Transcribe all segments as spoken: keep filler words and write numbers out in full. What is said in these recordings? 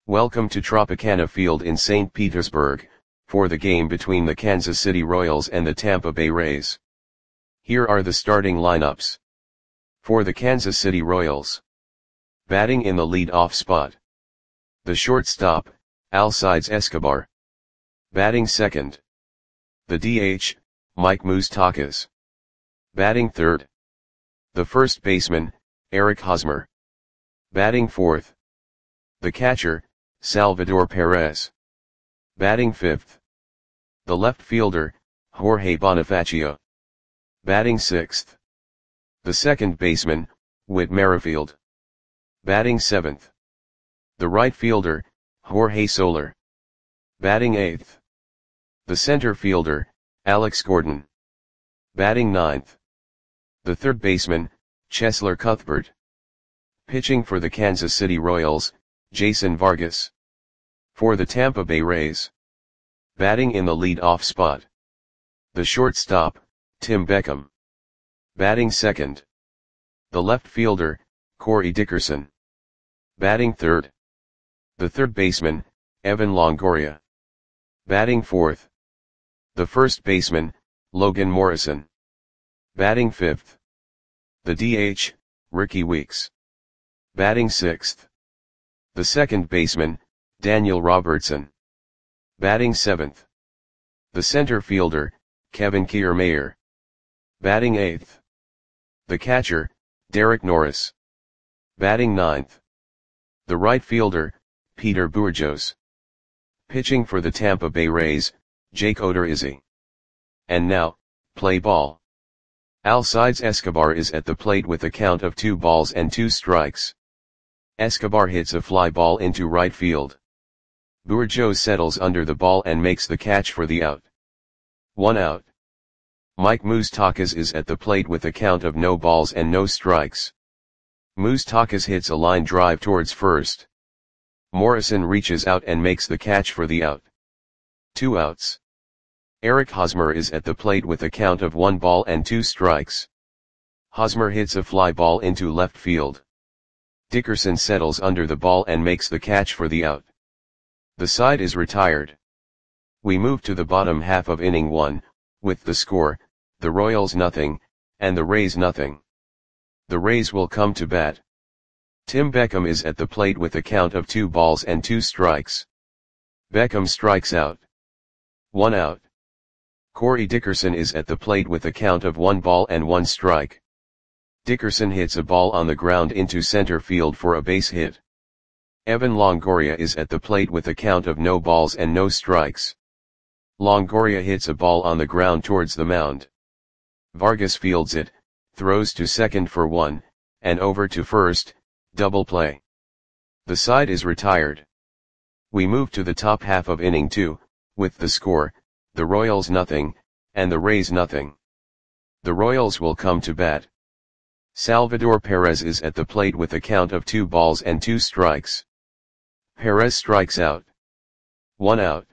Welcome to Tropicana Field in Saint Petersburg, for the game between the Kansas City Royals and the Tampa Bay Rays. Here are the starting lineups. For the Kansas City Royals. Batting in the lead-off spot. The shortstop, Alcides Escobar. Batting second. The D H, Mike Moustakas. Batting third. The first baseman, Eric Hosmer. Batting fourth. The catcher, Salvador Perez. Batting fifth. The left fielder, Jorge Bonifacio. Batting sixth. The second baseman, Whit Merrifield. Batting seventh. The right fielder, Jorge Soler. Batting eighth. The center fielder, Alex Gordon. Batting ninth. The third baseman, Cheslor Cuthbert. Pitching for the Kansas City Royals, Jason Vargas. For the Tampa Bay Rays. Batting in the lead-off spot. The shortstop, Tim Beckham. Batting second. The left fielder, Corey Dickerson. Batting third. The third baseman, Evan Longoria. Batting fourth. The first baseman, Logan Morrison. Batting fifth. The D H, Rickie Weeks. Batting sixth. The second baseman, Daniel Robertson. Batting seventh. The center fielder, Kevin Kiermaier. Batting eighth. The catcher, Derek Norris. Batting ninth. The right fielder, Peter Bourjos. Pitching for the Tampa Bay Rays, Jake Odorizzi. And now, play ball. Alcides Escobar is at the plate with a count of two balls and two strikes. Escobar hits a fly ball into right field. Bourjos settles under the ball and makes the catch for the out. One out. Mike Moustakas is at the plate with a count of no balls and no strikes. Moustakas hits a line drive towards first. Morrison reaches out and makes the catch for the out. Two outs. Eric Hosmer is at the plate with a count of one ball and two strikes. Hosmer hits a fly ball into left field. Dickerson settles under the ball and makes the catch for the out. The side is retired. We move to the bottom half of inning one, with the score, the Royals nothing, and the Rays nothing. The Rays will come to bat. Tim Beckham is at the plate with a count of two balls and two strikes. Beckham strikes out. One out. Corey Dickerson is at the plate with a count of one ball and one strike. Dickerson hits a ball on the ground into center field for a base hit. Evan Longoria is at the plate with a count of no balls and no strikes. Longoria hits a ball on the ground towards the mound. Vargas fields it, throws to second for one, and over to first, double play. The side is retired. We move to the top half of inning two, with the score, the Royals nothing, and the Rays nothing. The Royals will come to bat. Salvador Perez is at the plate with a count of two balls and two strikes. Perez strikes out. One out.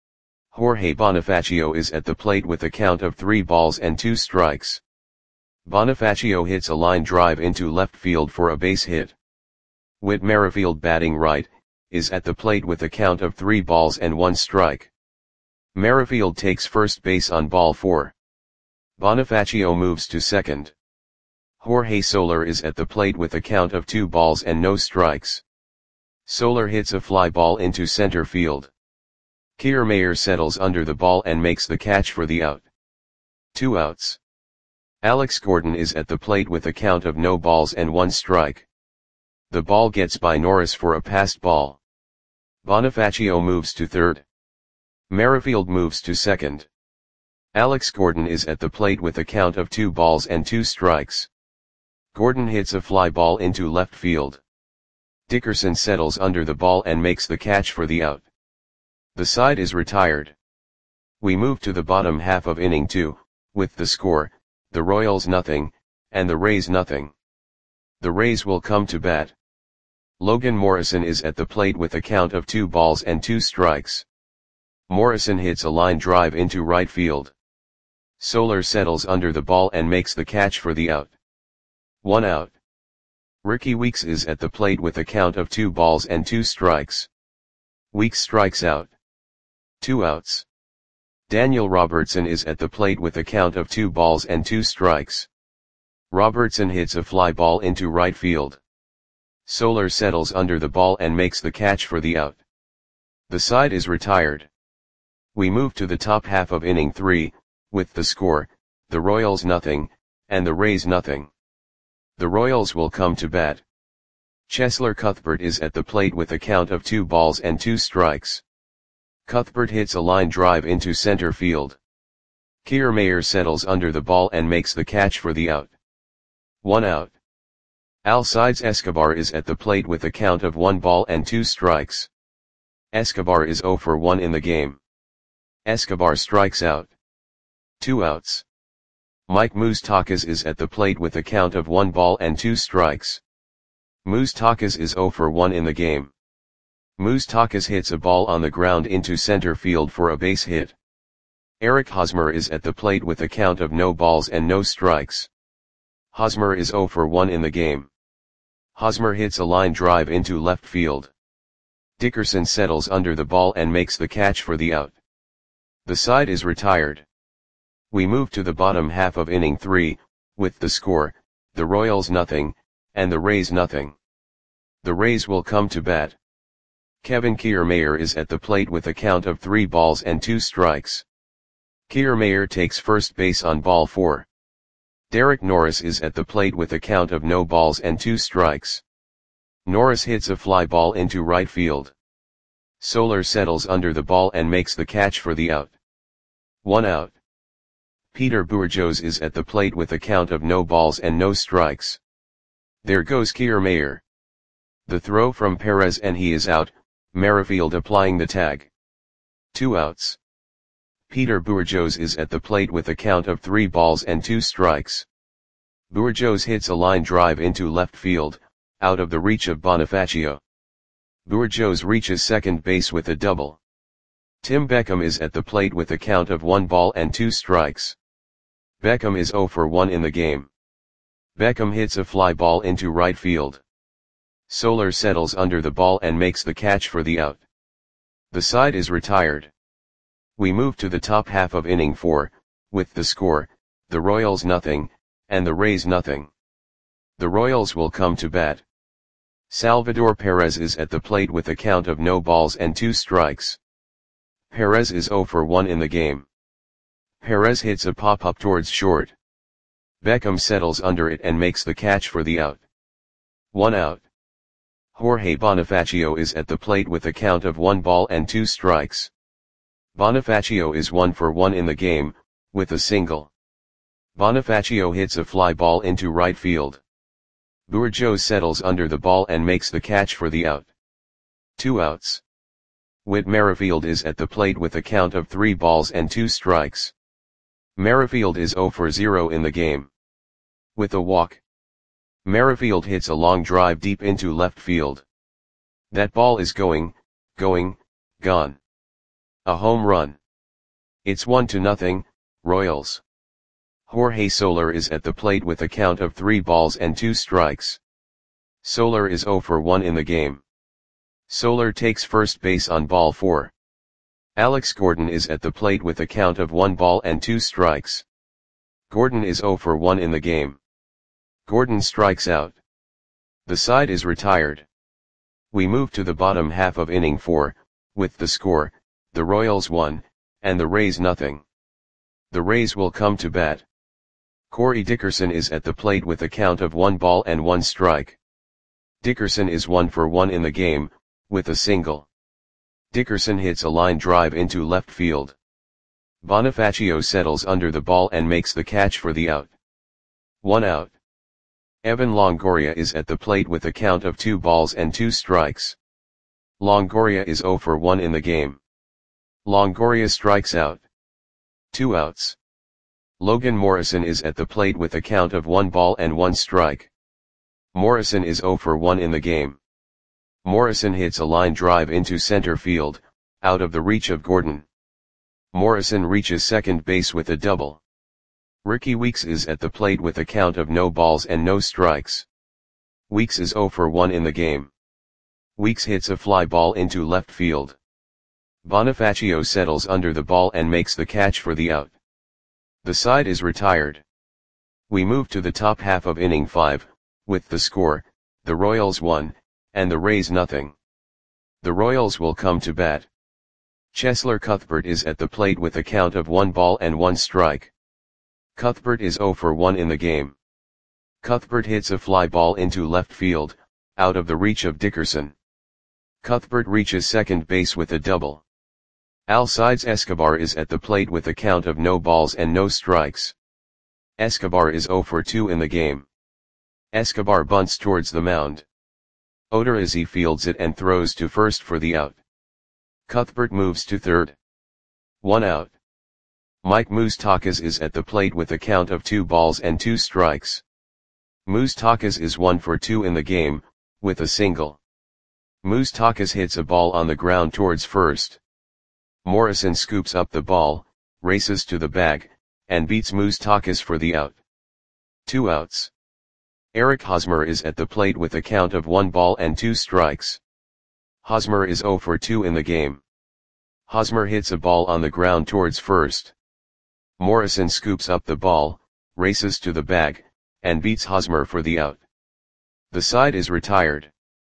Jorge Bonifacio is at the plate with a count of three balls and two strikes. Bonifacio hits a line drive into left field for a base hit. Whit Merrifield, batting right, is at the plate with a count of three balls and one strike. Merrifield takes first base on ball four. Bonifacio moves to second. Jorge Soler is at the plate with a count of two balls and no strikes. Soler hits a fly ball into center field. Kiermaier settles under the ball and makes the catch for the out. Two outs. Alex Gordon is at the plate with a count of no balls and one strike. The ball gets by Norris for a passed ball. Bonifacio moves to third. Merrifield moves to second. Alex Gordon is at the plate with a count of two balls and two strikes. Gordon hits a fly ball into left field. Dickerson settles under the ball and makes the catch for the out. The side is retired. We move to the bottom half of inning two, with the score, the Royals nothing, and the Rays nothing. The Rays will come to bat. Logan Morrison is at the plate with a count of two balls and two strikes. Morrison hits a line drive into right field. Soler settles under the ball and makes the catch for the out. One out. Rickie Weeks is at the plate with a count of two balls and two strikes. Weeks strikes out. Two outs. Daniel Robertson is at the plate with a count of two balls and two strikes. Robertson hits a fly ball into right field. Soler settles under the ball and makes the catch for the out. The side is retired. We move to the top half of inning three, with the score, the Royals nothing, and the Rays nothing. The Royals will come to bat. Cheslor Cuthbert is at the plate with a count of two balls and two strikes. Cuthbert hits a line drive into center field. Kiermaier settles under the ball and makes the catch for the out. One out. Alcides Escobar is at the plate with a count of one ball and two strikes. Escobar is zero for one in the game. Escobar strikes out. Two outs. Mike Moustakas is at the plate with a count of one ball and two strikes. Moustakas is zero for one in the game. Moustakas hits a ball on the ground into center field for a base hit. Eric Hosmer is at the plate with a count of no balls and no strikes. Hosmer is zero for one in the game. Hosmer hits a line drive into left field. Dickerson settles under the ball and makes the catch for the out. The side is retired. We move to the bottom half of inning three, with the score, the Royals nothing, and the Rays nothing. The Rays will come to bat. Kevin Kiermaier is at the plate with a count of three balls and two strikes. Kiermaier takes first base on ball four. Derek Norris is at the plate with a count of no balls and two strikes. Norris hits a fly ball into right field. Soler settles under the ball and makes the catch for the out. One out. Peter Bourjos is at the plate with a count of no balls and no strikes. There goes Kiermaier. The throw from Perez and he is out, Merrifield applying the tag. Two outs. Peter Bourjos is at the plate with a count of three balls and two strikes. Bourjos hits a line drive into left field, out of the reach of Bonifacio. Bourjos reaches second base with a double. Tim Beckham is at the plate with a count of one ball and two strikes. Beckham is zero for one in the game. Beckham hits a fly ball into right field. Soler settles under the ball and makes the catch for the out. The side is retired. We move to the top half of inning four, with the score, the Royals nothing, and the Rays nothing. The Royals will come to bat. Salvador Perez is at the plate with a count of no balls and two strikes. Perez is zero for one in the game. Perez hits a pop-up towards short. Beckham settles under it and makes the catch for the out. One out. Jorge Bonifacio is at the plate with a count of one ball and two strikes. Bonifacio is one for one in the game, with a single. Bonifacio hits a fly ball into right field. Bourjos settles under the ball and makes the catch for the out. Two outs. Whit Merrifield is at the plate with a count of three balls and two strikes. Merrifield is zero for zero in the game. With a walk. Merrifield hits a long drive deep into left field. That ball is going, going, gone. A home run. It's one to nothing, Royals. Jorge Soler is at the plate with a count of three balls and two strikes. Soler is zero for one in the game. Soler takes first base on ball four. Alex Gordon is at the plate with a count of one ball and two strikes. Gordon is zero for one in the game. Gordon strikes out. The side is retired. We move to the bottom half of inning four, with the score, the Royals one, and the Rays nothing. The Rays will come to bat. Corey Dickerson is at the plate with a count of one ball and one strike. Dickerson is one for one in the game, with a single. Dickerson hits a line drive into left field. Bonifacio settles under the ball and makes the catch for the out. One out. Evan Longoria is at the plate with a count of two balls and two strikes. Longoria is zero for one in the game. Longoria strikes out. Two outs. Logan Morrison is at the plate with a count of one ball and one strike. Morrison is zero for one in the game. Morrison hits a line drive into center field, out of the reach of Gordon. Morrison reaches second base with a double. Ricky Weeks is at the plate with a count of no balls and no strikes. Weeks is zero for one in the game. Weeks hits a fly ball into left field. Bonifacio settles under the ball and makes the catch for the out. The side is retired. We move to the top half of inning five, with the score, the Royals one, and the Rays nothing. The Royals will come to bat. Cheslor Cuthbert is at the plate with a count of one ball and one strike. Cuthbert is oh for one in the game. Cuthbert hits a fly ball into left field, out of the reach of Dickerson. Cuthbert reaches second base with a double. Alcides Escobar is at the plate with a count of no balls and no strikes. Escobar is oh for two in the game. Escobar bunts towards the mound. Odorizzi fields it and throws to first for the out. Cuthbert moves to third. One out. Mike Moustakas is at the plate with a count of two balls and two strikes. Moustakas is one for two in the game, with a single. Moustakas hits a ball on the ground towards first. Morrison scoops up the ball, races to the bag, and beats Moustakas for the out. Two outs. Eric Hosmer is at the plate with a count of one ball and two strikes. Hosmer is oh for two in the game. Hosmer hits a ball on the ground towards first. Morrison scoops up the ball, races to the bag, and beats Hosmer for the out. The side is retired.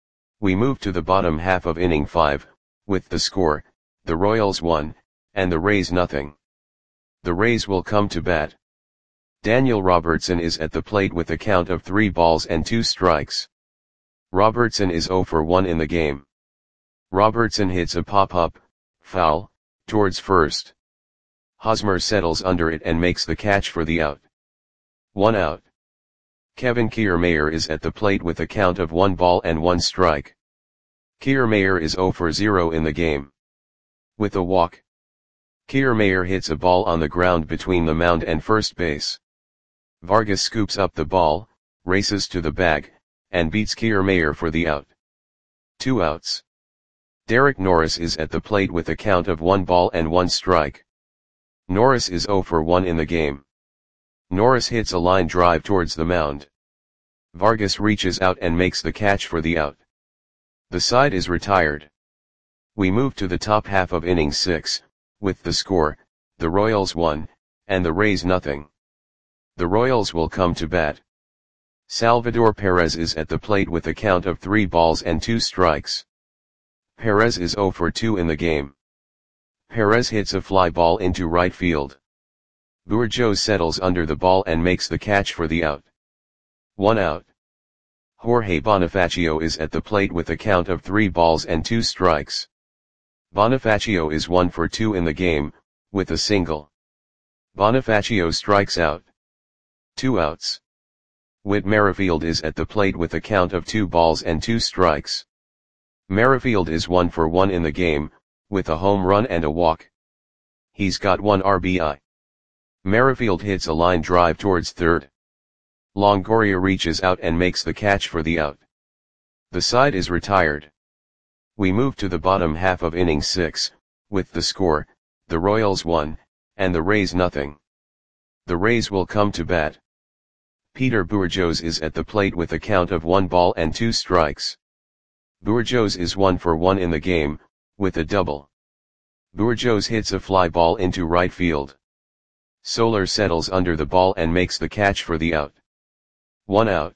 We move to the bottom half of inning five, with the score, the Royals one, and the Rays nothing. The Rays will come to bat. Daniel Robertson is at the plate with a count of three balls and two strikes. Robertson is oh for one in the game. Robertson hits a pop-up, foul, towards first. Hosmer settles under it and makes the catch for the out. One out. Kevin Kiermaier is at the plate with a count of one ball and one strike. Kiermaier is oh for zero in the game. With a walk. Kiermaier hits a ball on the ground between the mound and first base. Vargas scoops up the ball, races to the bag, and beats Kiermaier for the out. Two outs. Derek Norris is at the plate with a count of one ball and one strike. Norris is oh for one in the game. Norris hits a line drive towards the mound. Vargas reaches out and makes the catch for the out. The side is retired. We move to the top half of inning six, with the score, the Royals one, and the Rays nothing. The Royals will come to bat. Salvador Perez is at the plate with a count of three balls and two strikes. Perez is oh for two in the game. Perez hits a fly ball into right field. Bourjos settles under the ball and makes the catch for the out. One out. Jorge Bonifacio is at the plate with a count of three balls and two strikes. Bonifacio is one for two in the game, with a single. Bonifacio strikes out. Two outs. Whit Merrifield is at the plate with a count of two balls and two strikes. Merrifield is one for one in the game, with a home run and a walk. He's got one R B I. Merrifield hits a line drive towards third. Longoria reaches out and makes the catch for the out. The side is retired. We move to the bottom half of inning six, with the score, the Royals one, and the Rays nothing. The Rays will come to bat. Peter Bourjos is at the plate with a count of one ball and two strikes. Bourjos is one for one in the game, with a double. Bourjos hits a fly ball into right field. Soler settles under the ball and makes the catch for the out. One out.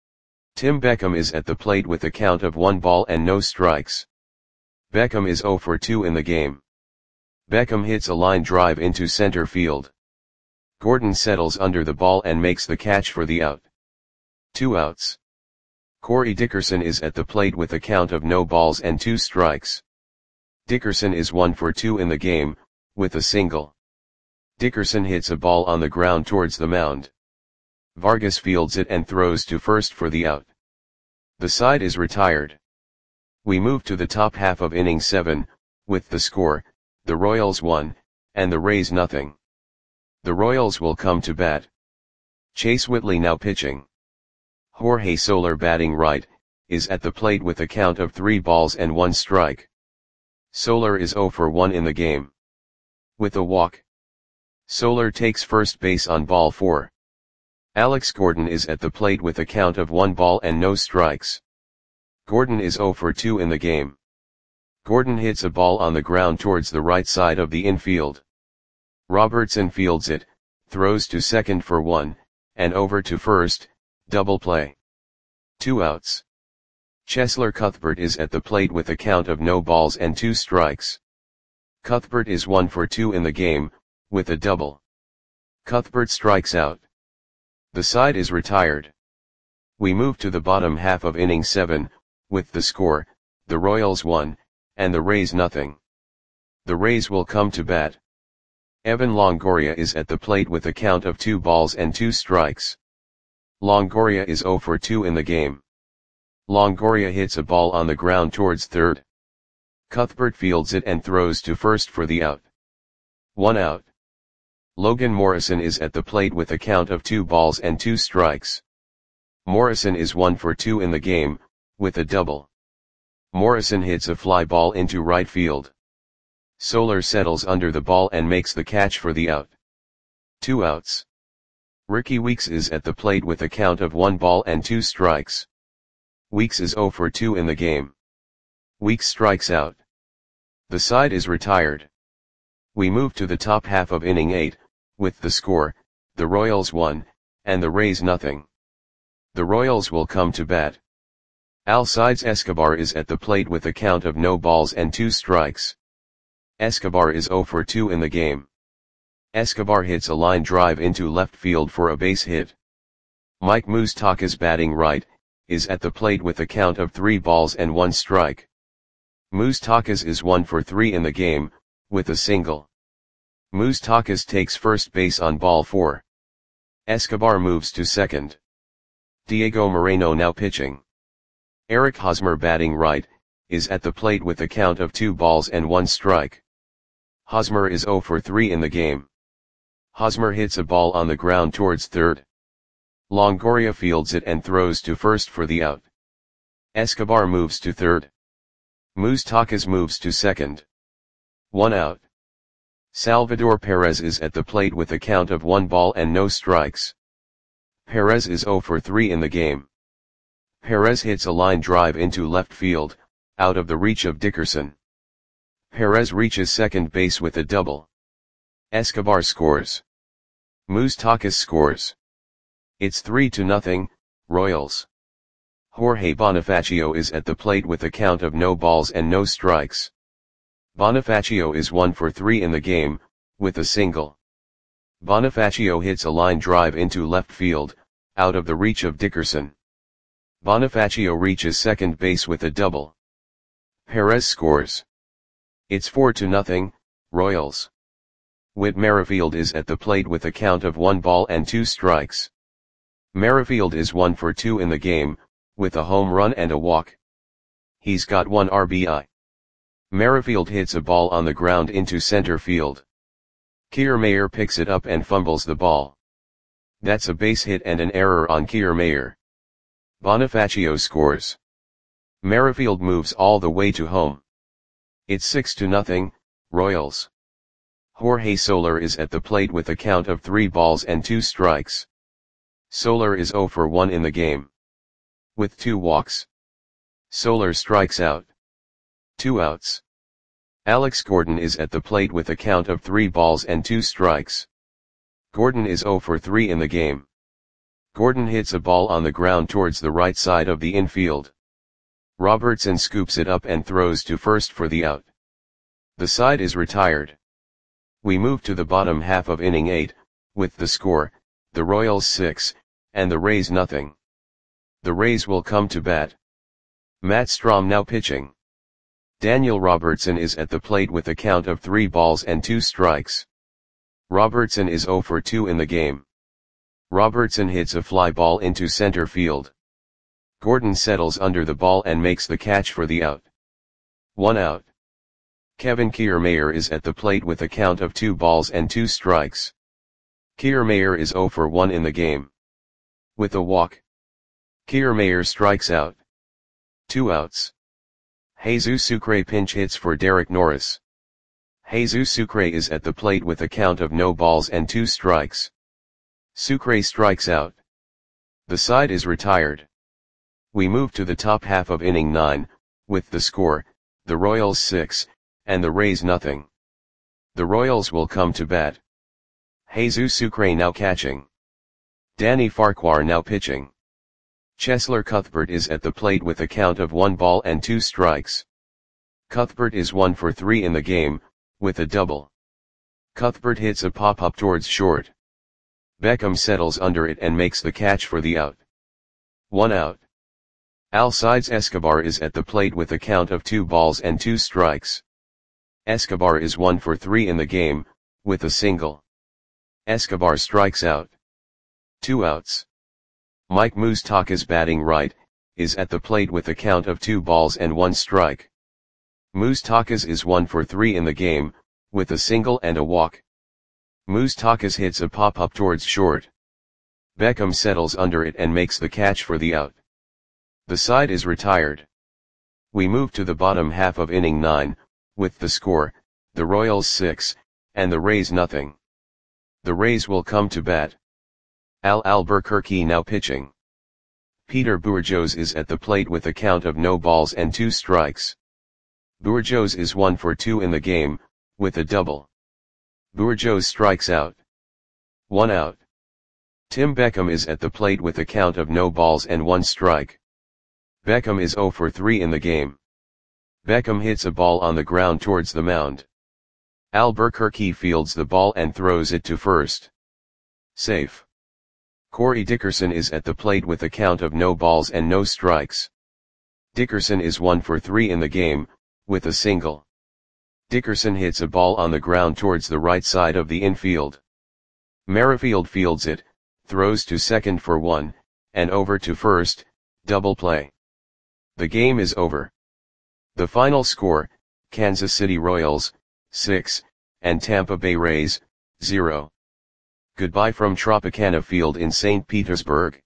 Tim Beckham is at the plate with a count of one ball and no strikes. Beckham is oh for two in the game. Beckham hits a line drive into center field. Gordon settles under the ball and makes the catch for the out. Two outs. Corey Dickerson is at the plate with a count of no balls and two strikes. Dickerson is one for two in the game, with a single. Dickerson hits a ball on the ground towards the mound. Vargas fields it and throws to first for the out. The side is retired. We move to the top half of inning seven, with the score, the Royals one, and the Rays nothing. The Royals will come to bat. Chase Whitley now pitching. Jorge Soler batting right, is at the plate with a count of three balls and one strike. Soler is oh for one in the game. With a walk. Soler takes first base on ball four. Alex Gordon is at the plate with a count of one ball and no strikes. Gordon is oh for two in the game. Gordon hits a ball on the ground towards the right side of the infield. Robertson fields it, throws to second for one, and over to first, double play. Two outs. Cheslor Cuthbert is at the plate with a count of no balls and two strikes. Cuthbert is one for two in the game, with a double. Cuthbert strikes out. The side is retired. We move to the bottom half of inning seven, with the score, the Royals one, and the Rays nothing. The Rays will come to bat. Evan Longoria is at the plate with a count of two balls and two strikes. Longoria is zero for two in the game. Longoria hits a ball on the ground towards third. Cuthbert fields it and throws to first for the out. One out. Logan Morrison is at the plate with a count of two balls and two strikes. Morrison is one for two in the game, with a double. Morrison hits a fly ball into right field. Soler settles under the ball and makes the catch for the out. Two outs. Ricky Weeks is at the plate with a count of one ball and two strikes. Weeks is zero for two in the game. Weeks strikes out. The side is retired. We move to the top half of inning eight, with the score, the Royals one, and the Rays nothing. The Royals will come to bat. Alcides Escobar is at the plate with a count of no balls and two strikes. Escobar is zero for two in the game. Escobar hits a line drive into left field for a base hit. Mike Moustakas, batting right, is at the plate with a count of three balls and one strike. Moustakas is one for three in the game, with a single. Moustakas takes first base on ball four. Escobar moves to second. Diego Moreno now pitching. Eric Hosmer, batting right, is at the plate with a count of two balls and one strike. Hosmer is zero for three in the game. Hosmer hits a ball on the ground towards third. Longoria fields it and throws to first for the out. Escobar moves to third. Moustakas moves to second. One out. Salvador Perez is at the plate with a count of one ball and no strikes. Perez is zero for three in the game. Perez hits a line drive into left field, out of the reach of Dickerson. Perez reaches second base with a double. Escobar scores. Moustakas scores. It's three to nothing, Royals. Jorge Bonifacio is at the plate with a count of no balls and no strikes. Bonifacio is one for three in the game, with a single. Bonifacio hits a line drive into left field, out of the reach of Dickerson. Bonifacio reaches second base with a double. Perez scores. It's four to nothing, Royals. Whit Merrifield is at the plate with a count of one ball and two strikes. Merrifield is one for two in the game, with a home run and a walk. He's got one R B I. Merrifield hits a ball on the ground into center field. Kiermaier picks it up and fumbles the ball. That's a base hit and an error on Kiermaier. Bonifacio scores. Merrifield moves all the way to home. It's six to nothing, Royals. Jorge Soler is at the plate with a count of three balls and two strikes. Soler is zero for one in the game. With two walks. Soler strikes out. Two outs. Alex Gordon is at the plate with a count of three balls and two strikes. Gordon is zero for three in the game. Gordon hits a ball on the ground towards the right side of the infield. Robertson scoops it up and throws to first for the out. The side is retired. We move to the bottom half of inning eight, with the score, the Royals six, and the Rays nothing. The Rays will come to bat. Matt Strahm now pitching. Daniel Robertson is at the plate with a count of three balls and two strikes. Robertson is zero for two in the game. Robertson hits a fly ball into center field. Gordon settles under the ball and makes the catch for the out. One out. Kevin Kiermaier is at the plate with a count of two balls and two strikes. Kiermaier is zero for one in the game. With a walk. Kiermaier strikes out. Two outs. Jesus Sucre pinch hits for Derek Norris. Jesus Sucre is at the plate with a count of no balls and two strikes. Sucre strikes out. The side is retired. We move to the top half of inning nine, with the score, the Royals six, and the Rays nothing. The Royals will come to bat. Jesus Sucre now catching. Danny Farquhar now pitching. Cheslor Cuthbert is at the plate with a count of one ball and two strikes. Cuthbert is one for three in the game, with a double. Cuthbert hits a pop-up towards short. Beckham settles under it and makes the catch for the out. One out. Alcides Escobar is at the plate with a count of two balls and two strikes. Escobar is one for three in the game, with a single. Escobar strikes out. Two outs. Mike Moustakas batting right, is at the plate with a count of two balls and one strike. Moustakas is one for three in the game, with a single and a walk. Moustakas hits a pop-up towards short. Beckham settles under it and makes the catch for the out. The side is retired. We move to the bottom half of inning nine, with the score, the Royals six, and the Rays nothing. The Rays will come to bat. Al Albuquerque now pitching. Peter Bourjos is at the plate with a count of no balls and two strikes. Bourjos is one for two in the game, with a double. Bourjos strikes out. One out. Tim Beckham is at the plate with a count of no balls and one strike. Beckham is zero for three in the game. Beckham hits a ball on the ground towards the mound. Albuquerque fields the ball and throws it to first. Safe. Corey Dickerson is at the plate with a count of no balls and no strikes. Dickerson is one for three in the game, with a single. Dickerson hits a ball on the ground towards the right side of the infield. Merrifield fields it, throws to second for one, and over to first, double play. The game is over. The final score, Kansas City Royals, six, and Tampa Bay Rays, zero. Goodbye from Tropicana Field in Saint Petersburg.